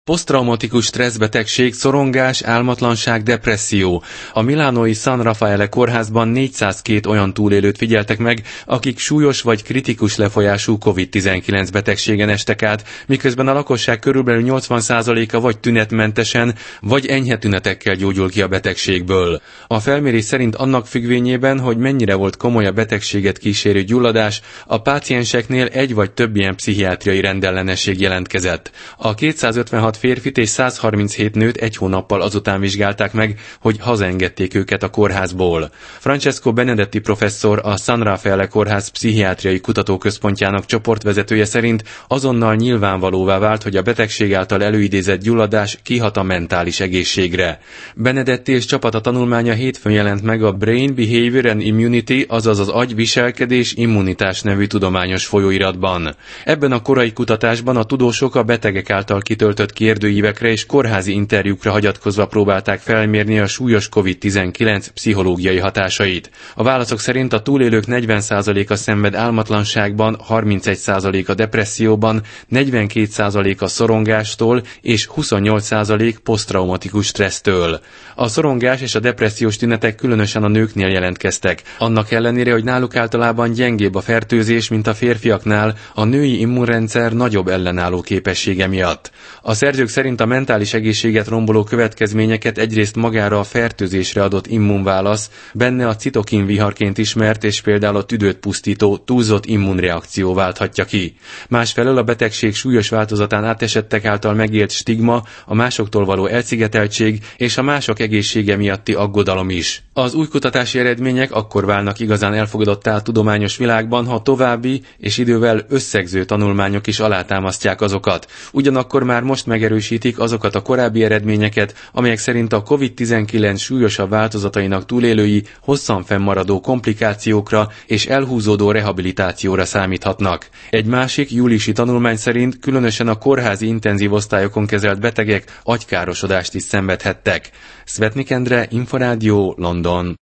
Poszttraumatikus stresszbetegség, szorongás, álmatlanság, depresszió. A milánói San Raffaele kórházban 402 olyan túlélőt figyeltek meg, akik súlyos vagy kritikus lefolyású COVID-19 betegségen estek át, miközben a lakosság körülbelül 80%-a vagy tünetmentesen, vagy enyhe tünetekkel gyógyul ki a betegségből. A felmérés szerint annak függvényében, hogy mennyire volt komoly a betegséget kísérő gyulladás, a pácienseknél egy vagy több ilyen pszichiátriai rendellenesség jelentkezett. A 256 férfit és 137 nőt egy hónappal azután vizsgálták meg, hogy hazaengedték őket a kórházból. Francesco Benedetti professzor, a San Raffaele kórház pszichiátriai kutatóközpontjának csoportvezetője szerint azonnal nyilvánvalóvá vált, hogy a betegség által előidézett gyulladás kihat a mentális egészségre. Benedetti és csapata tanulmánya hétfőn jelent meg a Brain, Behavior and Immunity, azaz az agy, viselkedés, immunitás nevű tudományos folyóiratban. Ebben a korai kutatásban a tudósok a betegek által kitöltött kérdőívekre és kórházi interjúkra hagyatkozva próbálták felmérni a súlyos COVID-19 pszichológiai hatásait. A válaszok szerint a túlélők 40%-a szenved álmatlanságban, 31% a depresszióban, 42% a szorongástól és 28% poszttraumatikus stressztől. A szorongás és a depressziós tünetek különösen a nőknél jelentkeztek. Annak ellenére, hogy náluk általában gyengébb a fertőzés, mint a férfiaknál, a női immunrendszer nagyobb ellenálló képessége miatt. A szerzők szerint a mentális egészséget romboló következményeket egyrészt magára a fertőzésre adott immunválasz, benne a citokin viharként ismert és például a tüdőt pusztító túlzott immunreakció válthatja ki. Másfelől a betegség súlyos változatán átesettek által megélt stigma, a másoktól való elszigeteltség és a mások egészsége miatti aggodalom is. Az új kutatási eredmények akkor válnak igazán elfogadottá a tudományos világban, ha további és idővel összegző tanulmányok is alátámasztják azokat. Ugyanakkor már most megerősítik azokat a korábbi eredményeket, amelyek szerint a COVID-19 súlyosabb változatainak túlélői hosszan fennmaradó komplikációkra és elhúzódó rehabilitációra számíthatnak. Egy másik júliusi tanulmány szerint különösen a kórházi intenzív osztályokon kezelt betegek agykárosodást is szenvedhettek. Szvetnik Endre, Inforádió, London.